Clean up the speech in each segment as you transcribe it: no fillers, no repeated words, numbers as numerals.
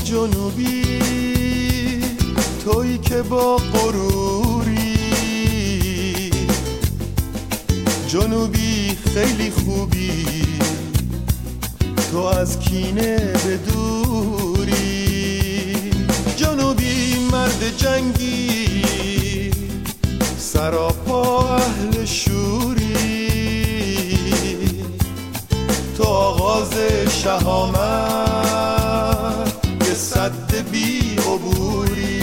جنوبی تویی که با غروری، جنوبی خیلی خوبی تو از کینه به دوری، جنوبی مرد جنگی سراپا اهل شوری، تو آغاز شهامت یه سد بی عبوری.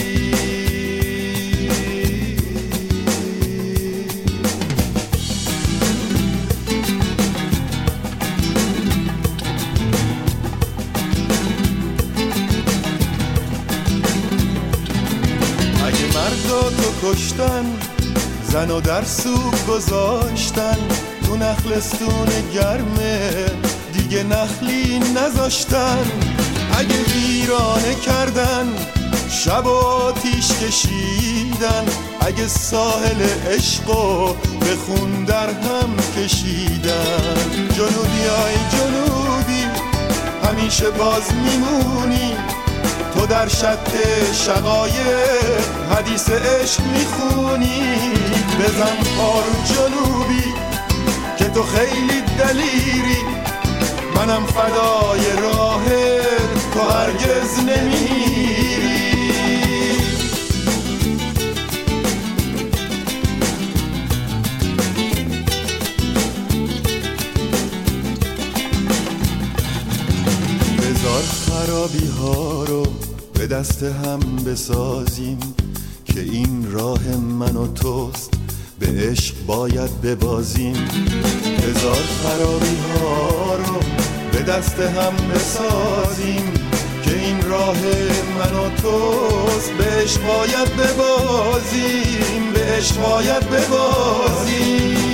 اگه مردا تو کشتن، زن و در سوق گذاشتن، تو نخلستون گرمه دیگه نخلی نذاشتن، اگه ویرانه کردن شب آتیش کشیدن، اگه ساحل عشقو به خون در هم کشیدن، جنوبی های جنوبی همیشه باز میمونی، تو در شط شقایق حدیث عشق میخونی، بزن پارو جنوبی که تو خیلی دلیری، منم فدای راهت تو هرگز نمیری. بذار خرابی ها رو به دست هم بسازیم که این راه من و توست، به عشق باید ببازیم. بذار خرابی ها رو به دست هم بسازیم که این راه من و توست، به عشق باید ببازیم، به عشق باید ببازیم.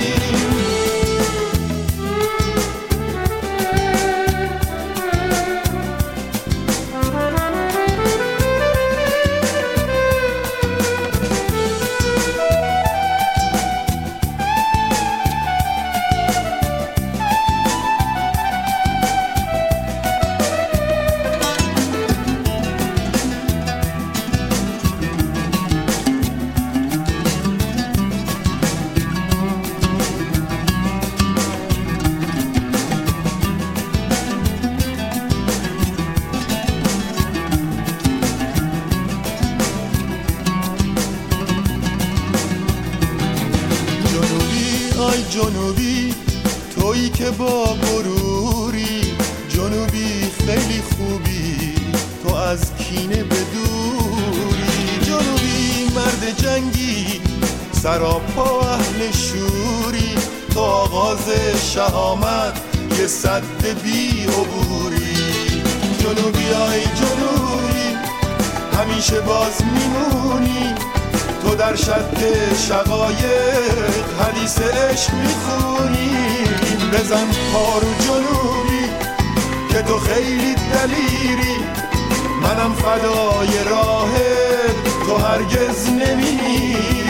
آی جنوبی تویی که با غروری، جنوبی خیلی خوبی تو از کینه به دوری، جنوبی مرد جنگی سراپا اهل شوری، تو آغاز شهامت یه سد بی عبوری، جنوبی آی جنوبی همیشه باز میمونی، تو در شط شقایق حدیث عشق میخونی، بزن پارو جنوبی که تو خیلی دلیری، منم فدای راهت تو هرگز نمیری.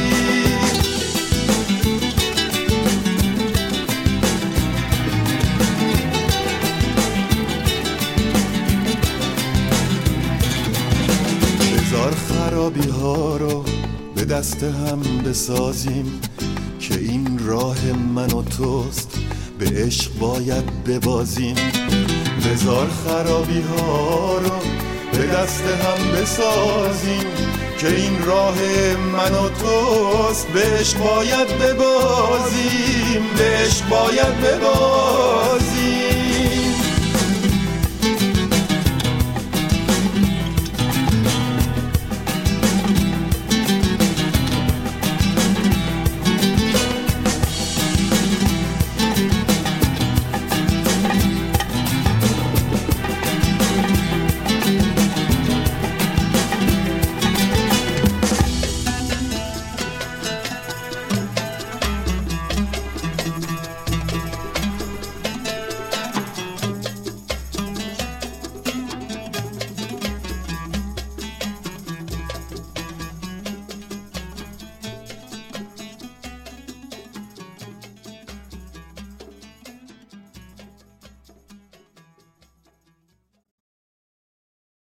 بذار خرابی ها رو به دست هم بسازیم که این راه من و توست، به عشق باید ببازیم. بذار خرابی ها رو به دست هم بسازیم که این راه من و توست، به عشق باید ببازیم، به عشق باید ببازیم.